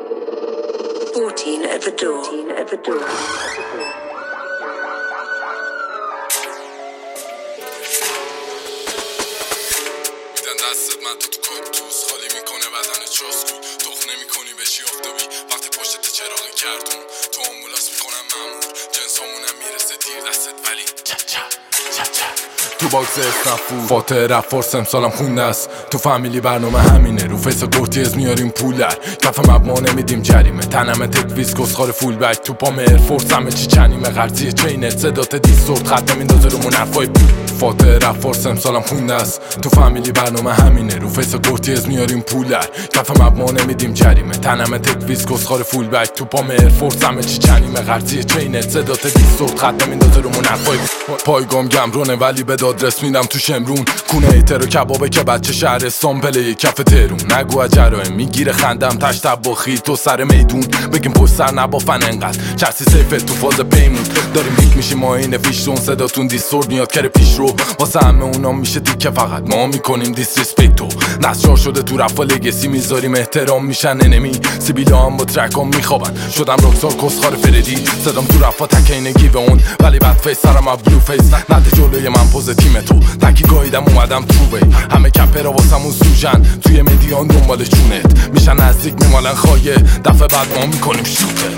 14 at the door. میدن دستت من تو کاکتوس خالی میکنه بدن چاسکو تخ نمیکنی بشی آفتابی وقتی پشتت چراغ کردون تو آمبولاس میکنم مامور جنسامونم میرسه دیر دستت ولی تو باکس اسنفو فاتح رفارس امسالم خونده است تو فامیلی برنامه همینه رو فیس کورتیز میاریم پولر کف مبما نمیدیم جریمه تنمه تکویز کسخار فول بک تو پام ایرفورس همه چی چنیمه غرزی چینت صدات دیستورت خط میندازه رو منرفای فاتح رفارس امسالم خونده است تو فامیلی برنامه همینه رو فیس کورتیز میاریم پولر کف مبما نمیدیم جریمه تنمه تکویز کسخار فول بک تو پام ایرفورس همه چی چنیمه غرزی چینت صدات دیستورت خط میندازه رو منرفای پایگام گمرونه ولی به دادرس میدم تو شمرون کونه ایتر و کبابه که بچه شهرستان پله کف ترون نگو اجرائم میگیره خندم تش تباخی تو سر میدون بگیم پشت سر نبافن انقدر چرسی سیفت تو فاز پیمون داریم هیت میشیم ما این فیشتون صداتون دیستورد میاد کره پیش رو واسه همه اونا میشه دیگه فقط ما میکنیم دیسریسپکتو نسجار شده تو رفا لگسی میذاریم احترام میشن انمی سیبیلا هم با ترکام میخوابن شدم رکسار کسخار فردی صدام تو رفا تکینگی به اون ولی بد فیس سرم بلو فیس نده جلوی من پوز تیم تو تکی گایدم اومدم تو وی همه کپرا واسمون سوژن توی مدیان دنبال چونت میشن نزدیک میمالن خایه دفعه بعد ما میکنیم شوته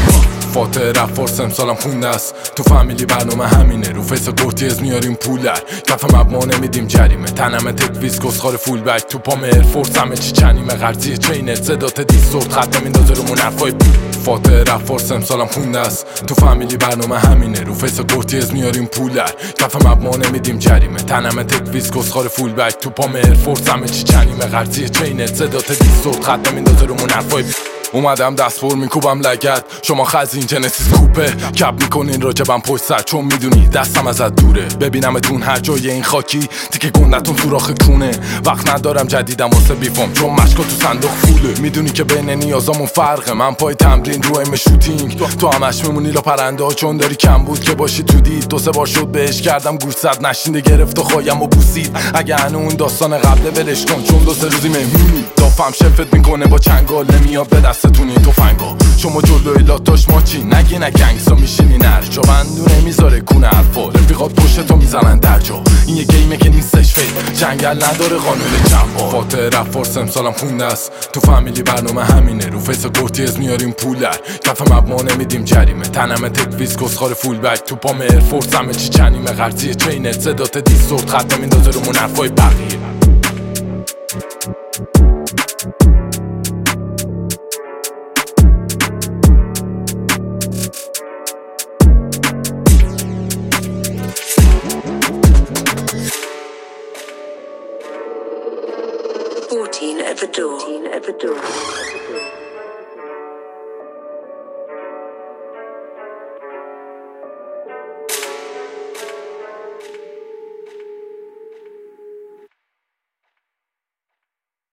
فاتح رفارس امسالم خونده است تو فامیلی برنامه همینه رو فیس کورتیز میاریم پولر کف مبما نمیدیم جریمه تنمه تکویز کسخار فول بک تو پام ایرفورس همه چی چنیمه غرزی چینت صدات دیستورت خط میندازه رو منرفای فاتح رفارس امسالم خونده است تو فامیلی برنامه همینه رو فیس کورتیز میاریم پولر کف مبما نمیدیم جریمه تنمه تکویز کسخار فول بک تو پام ایرفورس همه چی چنیمه غرزی چینت صدات دیستورت خط میندازه رو منرفای اومدم دست پر میکوبم لگد شما خزین جنسیس کوپه کپ میکنین راجبم پشت سر چون میدونی دستم ازت دوره ببینمتون هر جای این خاکی تیکه گندتون سوراخ کونه وقت ندارم جدیدم واسه بیفام چون مشکا تو صندوق فوله میدونی که بین نیازامون فرقه من پای تمرین رو ایم شوتینگ تو همش میمونی لا پرنده ها چون داری کم بود که باشی تو دید 2-3 بار شد بهش کردم گوش زد نشینده گرفت و خوایم و بوسید اگه هنو اون داستان قبله ولش کن چون 2-3 روزی مهمونی دافم شفت میکنه با چنگال نمیاد به دستتونی توفنگا شما جلوی لاتاش ماچی نگی نه گنگسا میشینی نرجا بندونه میذاره کونه حرفا رفیقات پشتتو میزنن درجا این یه گیمه که نیستش فیل جنگل نداره قانون جنبا فاتح رفارس امسالم خونده است تو فامیلی برنامه همینه رو فیس کورتیز میاریم پولر کف مبما نمیدیم جریمه تنمه تکویز کسخار فول بک تو پام ایرفورس همه چی چنیمه غرزی چینت صدات دیستورت خط میندازه رو منرفای بقیه 14 at the door.